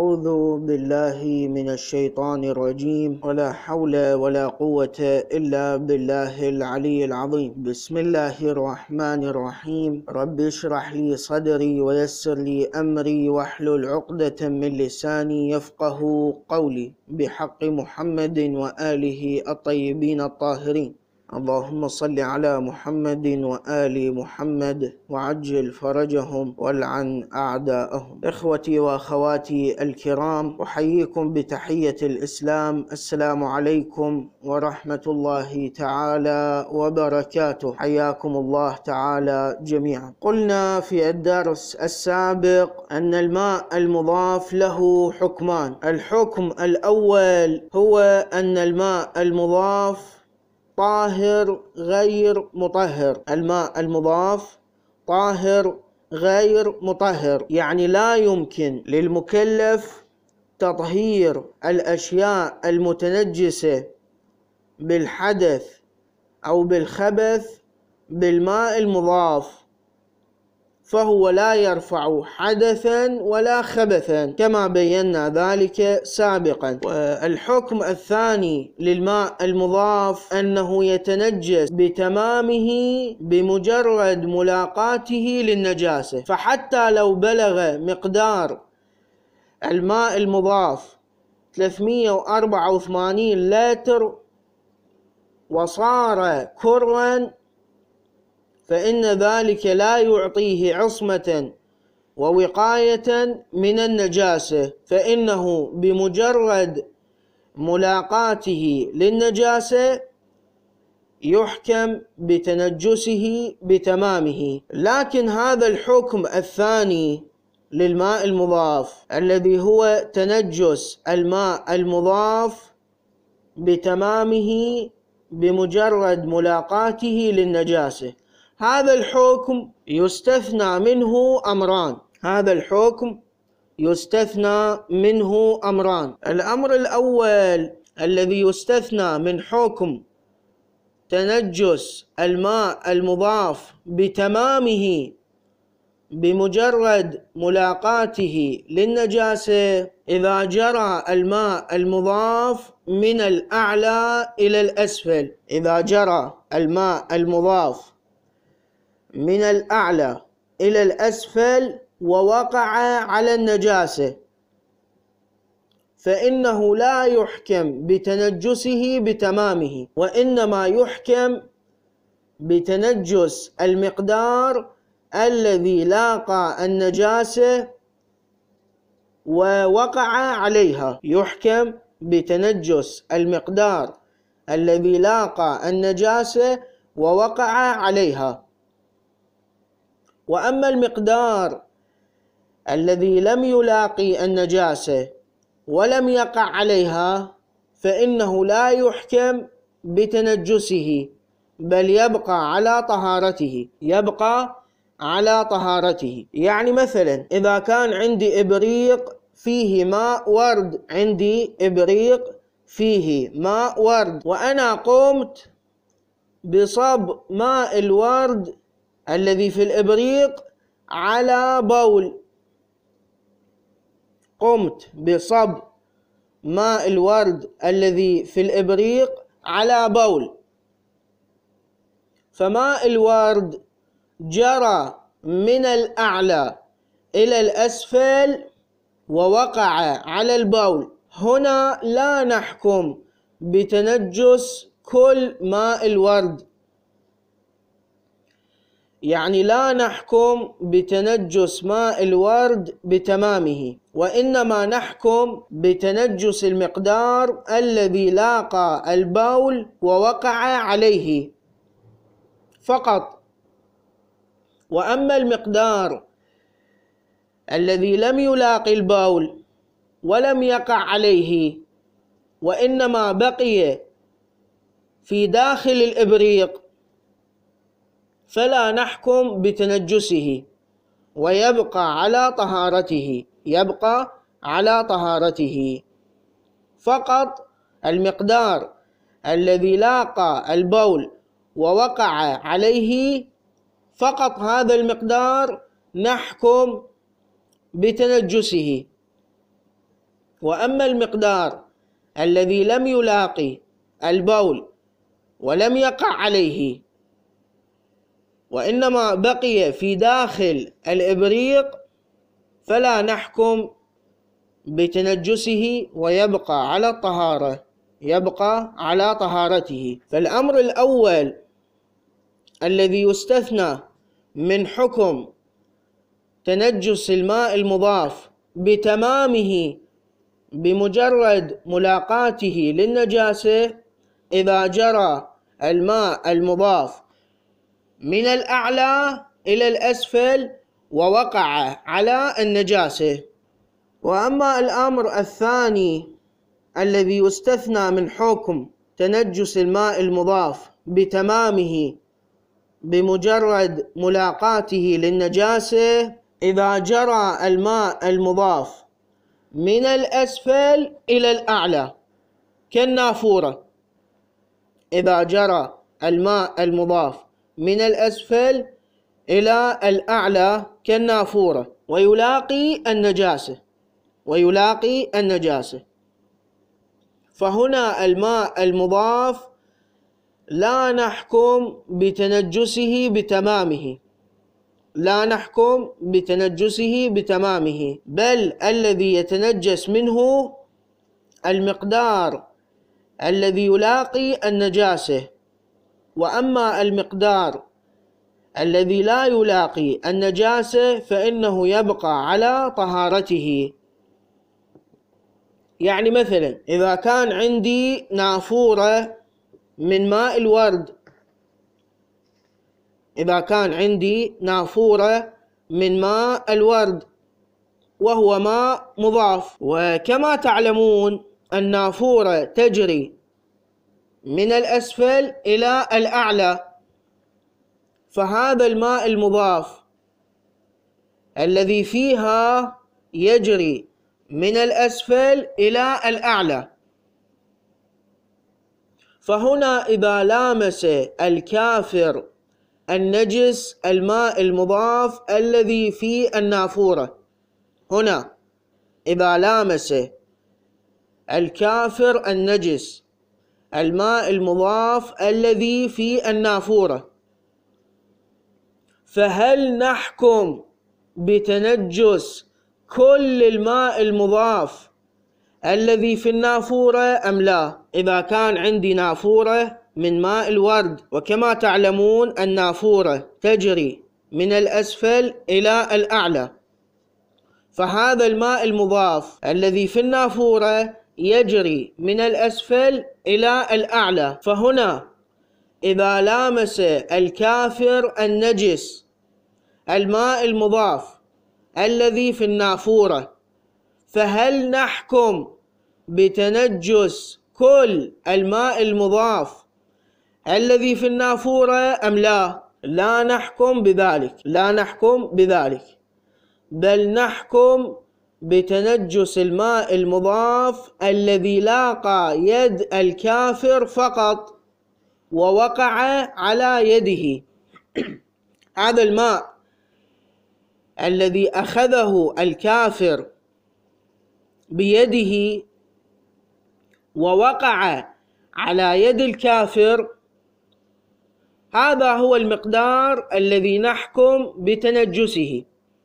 أعوذ بالله من الشيطان الرجيم ولا حول ولا قوة إلا بالله العلي العظيم. بسم الله الرحمن الرحيم. رب اشرح لي صدري ويسر لي أمري واحلل عقدة من لساني يفقه قولي بحق محمد وآله الطيبين الطاهرين. اللهم صل على محمد وآل محمد وعجل فرجهم والعن أعداءهم. إخوتي وأخواتي الكرام، أحييكم بتحية الإسلام. السلام عليكم ورحمة الله تعالى وبركاته. حياكم الله تعالى جميعا. قلنا في الدرس السابق أن الماء المضاف له حكمان. الحكم الأول هو أن الماء المضاف طاهر غير مطهر. الماء المضاف طاهر غير مطهر، يعني لا يمكن للمكلف تطهير الأشياء المتنجسة بالحدث أو بالخبث بالماء المضاف، فهو لا يرفع حدثا ولا خبثا كما بينا ذلك سابقا. والحكم الثاني للماء المضاف أنه يتنجس بتمامه بمجرد ملاقاته للنجاسة، فحتى لو بلغ مقدار الماء المضاف 384 لتر وصار كرا، فإن ذلك لا يعطيه عصمة ووقاية من النجاسة، فإنه بمجرد ملاقاته للنجاسة يحكم بتنجسه بتمامه. لكن هذا الحكم الثاني للماء المضاف الذي هو تنجس الماء المضاف بتمامه بمجرد ملاقاته للنجاسة، هذا الحكم يستثنى منه أمران. هذا الحكم يستثنى منه أمران. الأمر الأول الذي يستثنى من حكم تنجس الماء المضاف بتمامه بمجرد ملاقاته للنجاسة إذا جرى الماء المضاف من الأعلى إلى الأسفل. إذا جرى الماء المضاف من الأعلى إلى الأسفل ووقع على النجاسة، فإنه لا يحكم بتنجسه بتمامه، وإنما يحكم بتنجس المقدار الذي لاقى النجاسة ووقع عليها. يحكم بتنجس المقدار الذي لاقى النجاسة ووقع عليها. وأما المقدار الذي لم يلاقي النجاسة ولم يقع عليها فإنه لا يحكم بتنجسه، بل يبقى على طهارته. يبقى على طهارته. يعني مثلا إذا كان عندي إبريق فيه ماء ورد، عندي إبريق فيه ماء ورد، وأنا قمت بصب ماء الورد الذي في الإبريق على بول. قمت بصب ماء الورد الذي في الإبريق على بول، فماء الورد جرى من الأعلى إلى الأسفل ووقع على البول. هنا لا نحكم بتنجس كل ماء الورد، يعني لا نحكم بتنجس ماء الورد بتمامه، وإنما نحكم بتنجس المقدار الذي لاقى البول ووقع عليه فقط. وأما المقدار الذي لم يلاقي البول ولم يقع عليه وإنما بقي في داخل الإبريق فلا نحكم بتنجسه ويبقى على طهارته. يبقى على طهارته. فقط المقدار الذي لاقى البول ووقع عليه، فقط هذا المقدار نحكم بتنجسه. وأما المقدار الذي لم يلاقي البول ولم يقع عليه وإنما بقي في داخل الإبريق فلا نحكم بتنجسه ويبقى على الطهارة، يبقى على طهارته. فالأمر الأول الذي يستثنى من حكم تنجس الماء المضاف بتمامه بمجرد ملاقاته للنجاسة إذا جرى الماء المضاف من الأعلى إلى الأسفل ووقع على النجاسة. وأما الأمر الثاني الذي يستثنى من حكم تنجس الماء المضاف بتمامه بمجرد ملاقاته للنجاسة إذا جرى الماء المضاف من الأسفل إلى الأعلى كالنافورة، إذا جرى الماء المضاف من الأسفل إلى الأعلى كالنافورة ويلاقي النجاسة، فهنا الماء المضاف لا نحكم بتنجسه بتمامه، بل الذي يتنجس منه المقدار الذي يلاقي النجاسة. وأما المقدار الذي لا يلاقي النجاسة فإنه يبقى على طهارته. يعني مثلا إذا كان عندي نافورة من ماء الورد، وهو ماء مضاف، وكما تعلمون النافورة تجري من الأسفل إلى الأعلى، فهذا الماء المضاف الذي فيها يجري من الأسفل إلى الأعلى، فهنا إذا لامس الكافر النجس الماء المضاف الذي في النافورة، هنا إذا لامس الكافر النجس الماء المضاف الذي في النافورة، فهل نحكم بتنجس كل الماء المضاف الذي في النافورة أم لا؟ إذا كان عندي نافورة من ماء الورد، وكما تعلمون النافورة تجري من الأسفل إلى الأعلى، فهذا الماء المضاف الذي في النافورة يجري من الأسفل إلى الأعلى، فهنا إذا لامس الكافر النجس الماء المضاف الذي في النافورة، فهل نحكم بتنجس كل الماء المضاف الذي في النافورة أم لا؟ لا نحكم بذلك، بل نحكم بتنجس الماء المضاف الذي لاقى يد الكافر فقط ووقع على يده. هذا الماء الذي أخذه الكافر بيده ووقع على يد الكافر، هذا هو المقدار الذي نحكم بتنجسه.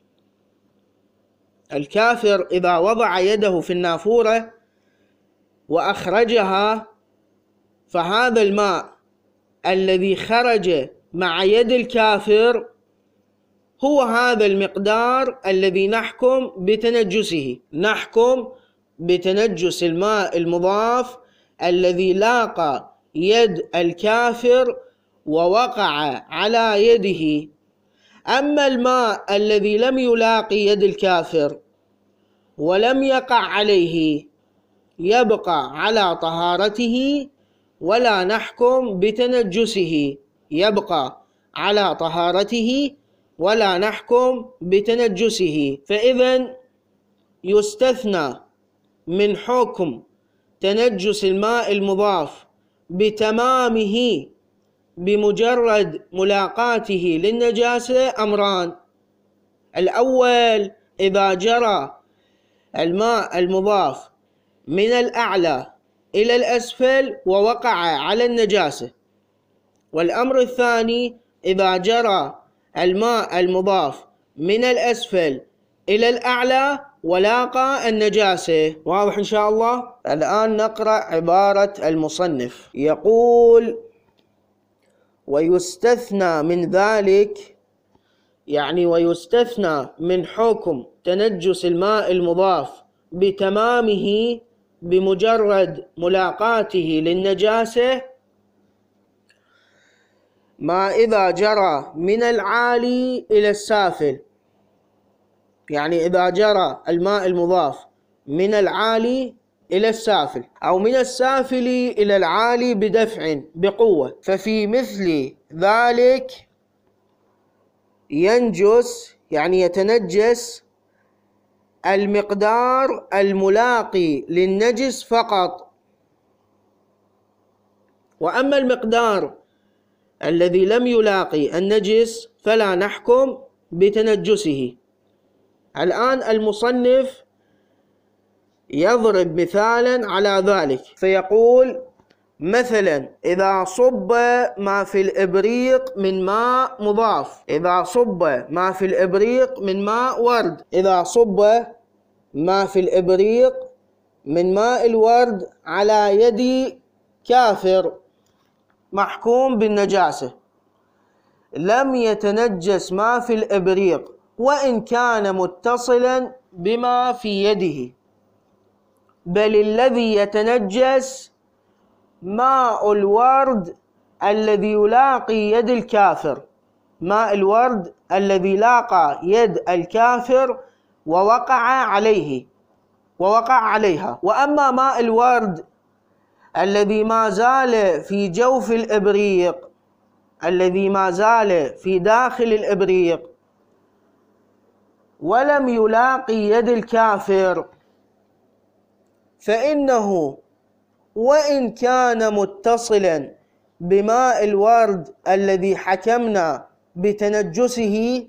الكافر إذا وضع يده في النافورة وأخرجها، فهذا الماء الذي خرج مع يد الكافر هو هذا المقدار الذي نحكم بتنجسه. نحكم بتنجس الماء المضاف الذي لاقى يد الكافر ووقع على يده. أما الماء الذي لم يلاقي يد الكافر ولم يقع عليه يبقى على طهارته ولا نحكم بتنجسه، فإذن يستثنى من حكم تنجس الماء المضاف بتمامه بمجرد ملاقاته للنجاسة أمران: الأول إذا جرى الماء المضاف من الأعلى إلى الأسفل ووقع على النجاسة. والأمر الثاني إذا جرى الماء المضاف من الأسفل إلى الأعلى ولاقى النجاسة. واضح إن شاء الله؟ الآن نقرأ عبارة المصنف. يقول: ويستثنى من ذلك، يعني ويستثنى من حكم تنجس الماء المضاف بتمامه بمجرد ملاقاته للنجاسة ما إذا جرى من العالي إلى السافل، يعني إذا جرى الماء المضاف من العالي إلى السافل أو من السافل إلى العالي بدفع بقوة، ففي مثل ذلك ينجس، يعني يتنجس المقدار الملاقي للنجس فقط. وأما المقدار الذي لم يلاقي النجس فلا نحكم بتنجسه. الآن المصنف يضرب مثالا على ذلك فيقول: مثلا إذا صب ما في الإبريق من ماء مضاف، إذا صب ما في الإبريق من ماء ورد، إذا صب ما في الإبريق من ماء الورد على يد كافر محكوم بالنجاسة، لم يتنجس ما في الإبريق وإن كان متصلا بما في يده، بل الذي يتنجس ماء الورد الذي يلاقي يد الكافر، ماء الورد الذي لاقى يد الكافر ووقع عليها. وأما ماء الورد الذي ما زال في جوف الإبريق، الذي ما زال في داخل الإبريق ولم يلاقي يد الكافر، فإنه وإن كان متصلا بماء الورد الذي حكمنا بتنجسه،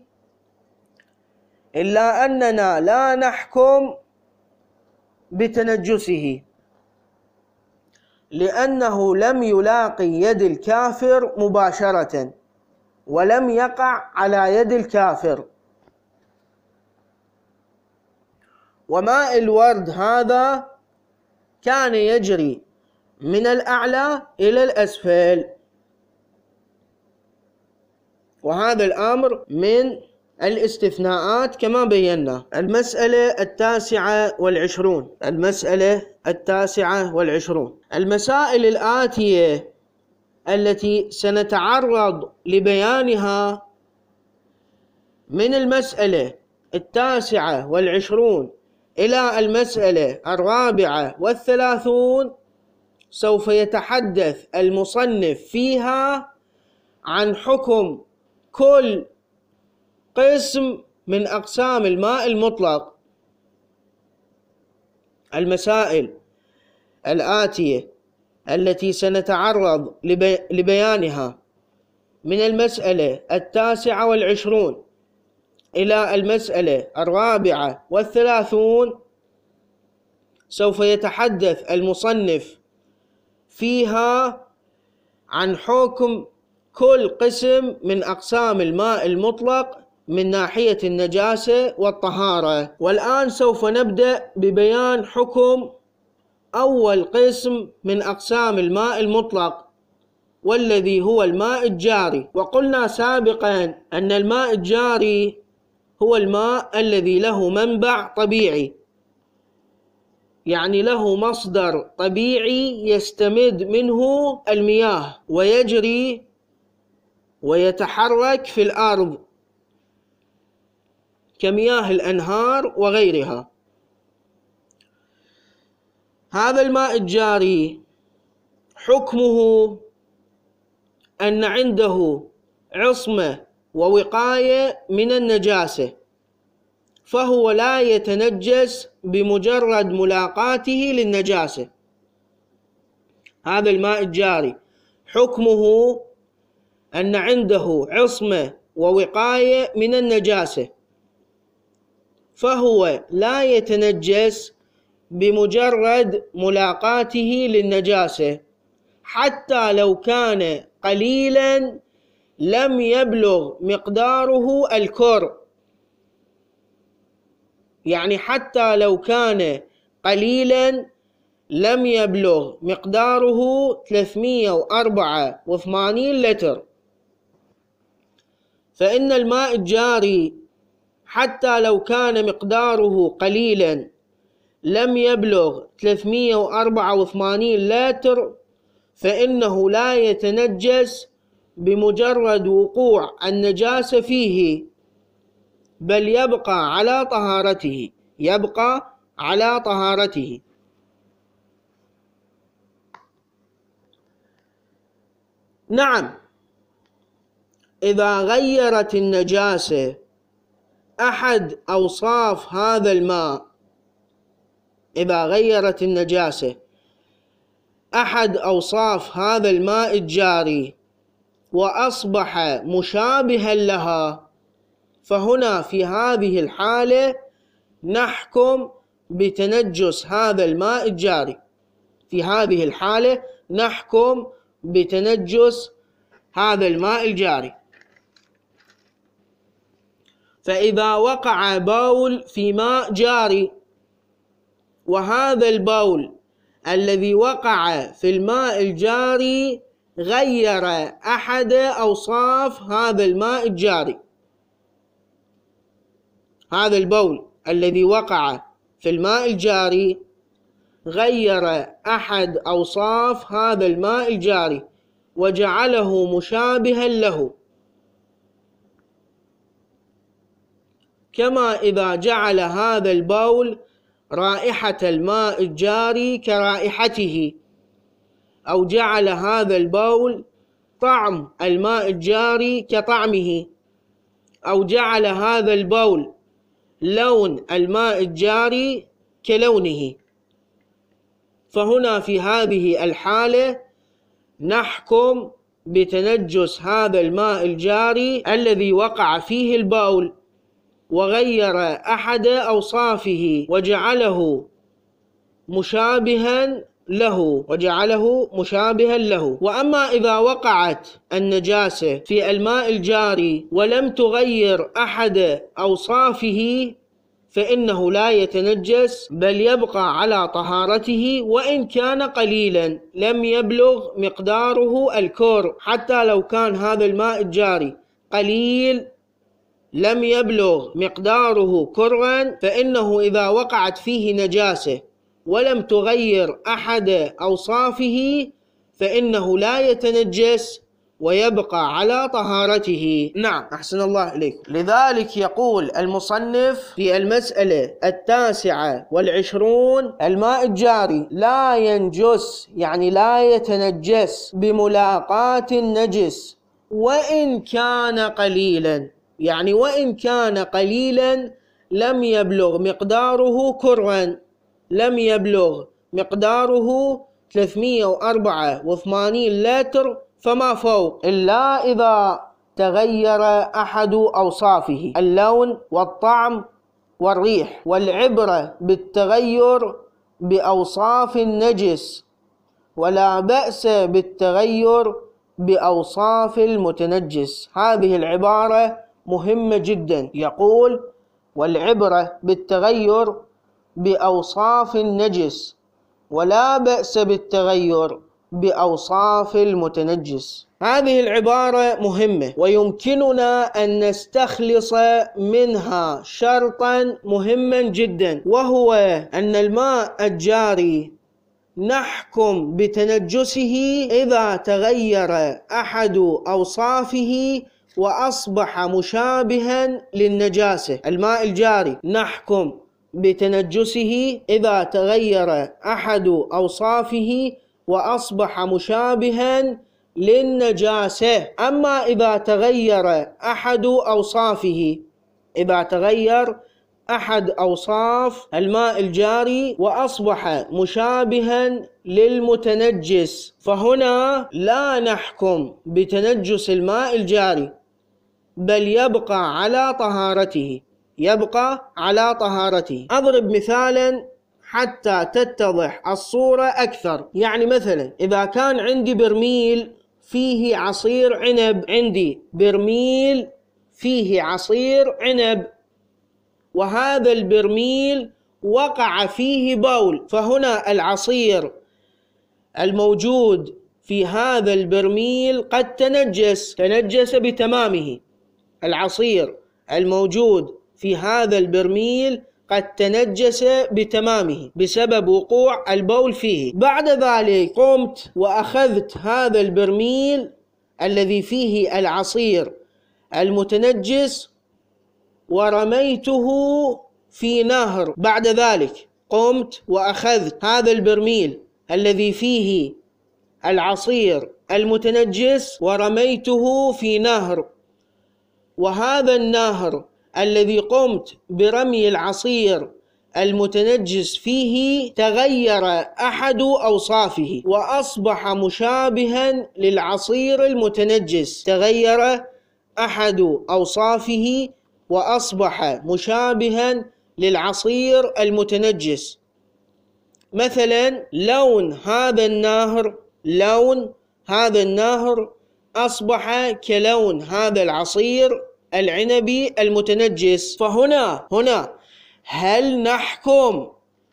إلا أننا لا نحكم بتنجسه لأنه لم يلاقي يد الكافر مباشرة ولم يقع على يد الكافر. وماء الورد هذا كان يجري من الأعلى إلى الأسفل، وهذا الأمر من الاستثناءات كما بينا. المسألة 29. المسألة 29. المسائل الآتية التي سنتعرض لبيانها من المسألة 29 إلى المسألة 34 سوف يتحدث المصنف فيها عن حكم كل قسم من أقسام الماء المطلق. المسائل الآتية التي سنتعرض لبيانها من المسألة 29 إلى المسألة 34 سوف يتحدث المصنف فيها عن حكم كل قسم من أقسام الماء المطلق من ناحية النجاسة والطهارة. والآن سوف نبدأ ببيان حكم أول قسم من أقسام الماء المطلق، والذي هو الماء الجاري. وقلنا سابقا أن الماء الجاري هو الماء الذي له منبع طبيعي، يعني له مصدر طبيعي يستمد منه المياه ويجري ويتحرك في الأرض كمياه الأنهار وغيرها. هذا الماء الجاري حكمه أن عنده عصمة ووقاية من النجاسة، فهو لا يتنجس بمجرد ملاقاته للنجاسة. هذا الماء الجاري حكمه أن عنده عصمة ووقاية من النجاسة، فهو لا يتنجس بمجرد ملاقاته للنجاسة، حتى لو كان قليلا لم يبلغ مقداره الكر. يعني حتى لو كان قليلا لم يبلغ مقداره 384 لتر، فإن الماء الجاري حتى لو كان مقداره قليلا لم يبلغ 384 لتر فإنه لا يتنجس بمجرد وقوع النجاسة فيه، بل يبقى على طهارته، يبقى على طهارته. نعم، إذا غيرت النجاسة أحد أوصاف هذا الماء، إذا غيرت النجاسة أحد أوصاف هذا الماء الجاري وأصبح مشابها لها، فهنا في هذه الحالة نحكم بتنجس هذا الماء الجاري. في هذه الحالة نحكم بتنجس هذا الماء الجاري. فإذا وقع بول في ماء جاري، وهذا البول الذي وقع في الماء الجاري غير أحد أوصاف هذا الماء الجاري، هذا البول الذي وقع في الماء الجاري غير أحد أوصاف هذا الماء الجاري وجعله مشابها له، كما إذا جعل هذا البول رائحة الماء الجاري كرائحته، أو جعل هذا البول طعم الماء الجاري كطعمه، أو جعل هذا البول لون الماء الجاري كلونه، فهنا في هذه الحالة نحكم بتنجس هذا الماء الجاري الذي وقع فيه البول وغير أحد أوصافه وجعله مشابها له. وأما إذا وقعت النجاسة في الماء الجاري ولم تغير أحد أوصافه فإنه لا يتنجس، بل يبقى على طهارته وإن كان قليلا لم يبلغ مقداره الكر. حتى لو كان هذا الماء الجاري قليل لم يبلغ مقداره كرا، فإنه إذا وقعت فيه نجاسة ولم تغير أحد أوصافه فإنه لا يتنجس ويبقى على طهارته. نعم، أحسن الله إليكم. لذلك يقول المصنف في المسألة 29 الماء الجاري لا ينجس، يعني لا يتنجس بملاقاة النجس وإن كان قليلا، يعني وإن كان قليلا لم يبلغ مقداره كرا، لم يبلغ مقداره 384 لتر فما فوق، إلا إذا تغير أحد أوصافه، اللون والطعم والريح. والعبرة بالتغير بأوصاف النجس، ولا بأس بالتغير بأوصاف المتنجس. هذه العبارة مهمة جدا. يقول: والعبرة بالتغير بأوصاف النجس ولا بأس بالتغير بأوصاف المتنجس. هذه العبارة مهمة، ويمكننا أن نستخلص منها شرطا مهما جدا، وهو أن الماء الجاري نحكم بتنجسه إذا تغير أحد أوصافه وأصبح مشابها للنجاسة. الماء الجاري نحكم بتنجسه إذا تغير أحد أوصافه وأصبح مشابها للنجاسة. أما إذا تغير أحد أوصافه، إذا تغير أحد أوصاف الماء الجاري وأصبح مشابها للمتنجس، فهنا لا نحكم بتنجس الماء الجاري، بل يبقى على طهارته، يبقى على طهارته. أضرب مثالا حتى تتضح الصورة أكثر. يعني مثلا إذا كان عندي برميل فيه عصير عنب، عندي برميل فيه عصير عنب، وهذا البرميل وقع فيه بول، فهنا العصير الموجود في هذا البرميل قد تنجس بتمامه. العصير الموجود في هذا البرميل قد تنجس بتمامه بسبب وقوع البول فيه. بعد ذلك قمت وأخذت هذا البرميل الذي فيه العصير المتنجس ورميته في نهر. بعد ذلك قمت وأخذت هذا البرميل الذي فيه العصير المتنجس ورميته في نهر، وهذا النهر الذي قمت برمي العصير المتنجس فيه تغير أحد أوصافه وأصبح مشابها للعصير المتنجس. تغير أحد أوصافه وأصبح مشابها للعصير المتنجس. مثلا لون هذا النهر أصبح كلون هذا العصير العنبي المتنجس. فهنا هل نحكم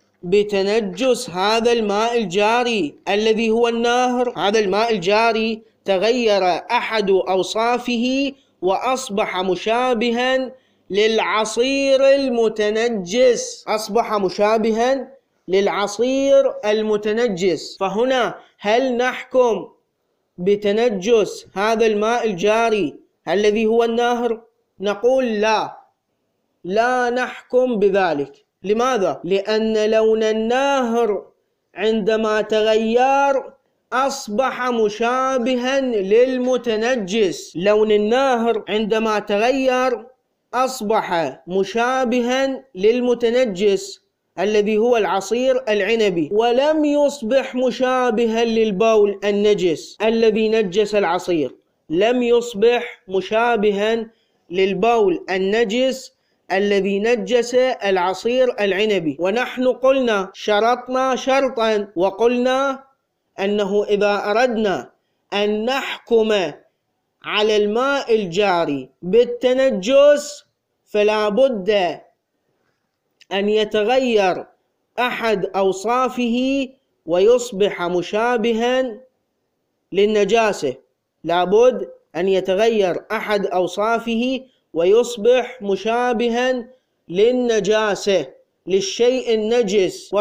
بتنجس هذا الماء الجاري الذي هو النهر؟ هذا الماء الجاري تغير أحد أوصافه وأصبح مشابها للعصير المتنجس، أصبح مشابها للعصير المتنجس. فهنا هل نحكم بتنجس هذا الماء الجاري الذي هو النهر؟ نقول لا نحكم بذلك. لماذا؟ لأن لون النهر عندما تغير أصبح مشابها للمتنجس. لون النهر عندما تغير أصبح مشابها للمتنجس الذي هو العصير العنبي، ولم يصبح مشابها للبول النجس الذي نجس العصير. لم يصبح مشابها للبول النجس الذي نجس العصير العنبي. ونحن قلنا شرطنا شرطا وقلنا أنه إذا أردنا أن نحكم على الماء الجاري بالتنجس فلا بد أن يتغير أحد أوصافه ويصبح مشابها للنجاسة. لابد أن يتغير أحد أوصافه ويصبح مشابها للنجاسة، للشيء النجس.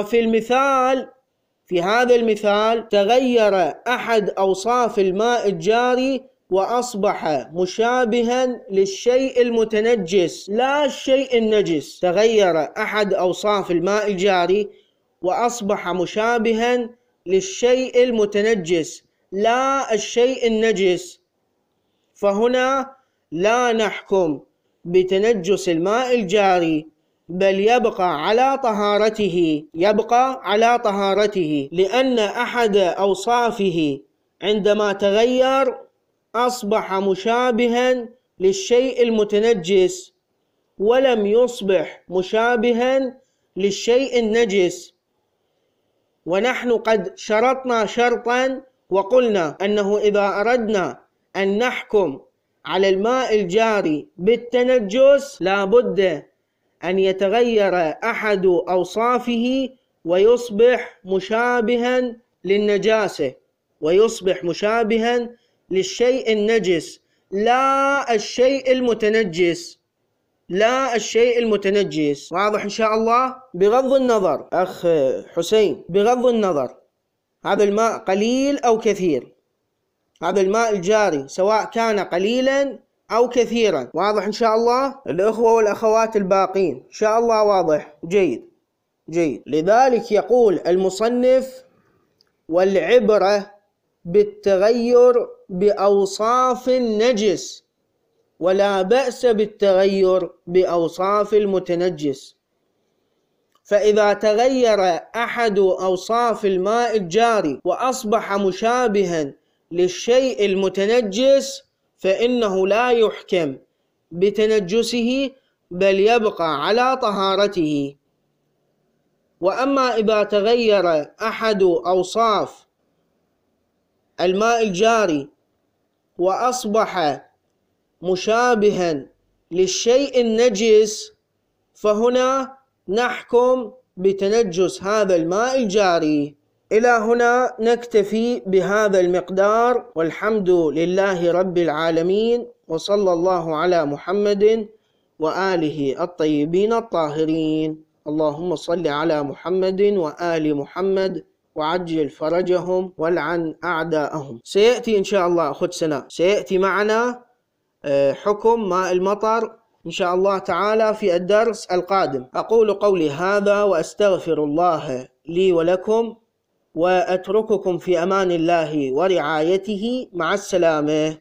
في هذا المثال تغير أحد أوصاف الماء الجاري وأصبح مشابها للشيء المتنجس لا الشيء النجس. تغير أحد أوصاف الماء الجاري وأصبح مشابها للشيء المتنجس لا الشيء النجس. فهنا لا نحكم بتنجس الماء الجاري، بل يبقى على طهارته، لأن أحد أوصافه عندما تغير أصبح مشابها للشيء المتنجس ولم يصبح مشابها للشيء النجس. ونحن قد شرطنا شرطا وقلنا أنه إذا أردنا أن نحكم على الماء الجاري بالتنجس لا بد أن يتغير أحد أوصافه ويصبح مشابها للنجاسة، ويصبح مشابها للشيء النجس لا الشيء المتنجس. واضح إن شاء الله؟ بغض النظر أخ حسين، بغض النظر هذا الماء قليل أو كثير، هذا الماء الجاري سواء كان قليلا أو كثيرا. واضح إن شاء الله؟ الأخوة والأخوات الباقين إن شاء الله واضح؟ جيد. لذلك يقول المصنف: والعبرة بالتغير بأوصاف النجس ولا بأس بالتغير بأوصاف المتنجس. فإذا تغير أحد أوصاف الماء الجاري وأصبح مشابها للشيء المتنجس فإنه لا يحكم بتنجسه بل يبقى على طهارته. وأما إذا تغير أحد أوصاف الماء الجاري وأصبح مشابها للشيء النجس فهنا نحكم بتنجس هذا الماء الجاري. إلى هنا نكتفي بهذا المقدار، والحمد لله رب العالمين، وصلى الله على محمد وآله الطيبين الطاهرين. اللهم صل على محمد وآل محمد وعجل فرجهم والعن أعداءهم. سيأتي إن شاء الله أخت سناء، سيأتي معنا حكم ماء المطر إن شاء الله تعالى في الدرس القادم. أقول قولي هذا وأستغفر الله لي ولكم، وأترككم في أمان الله ورعايته. مع السلامة.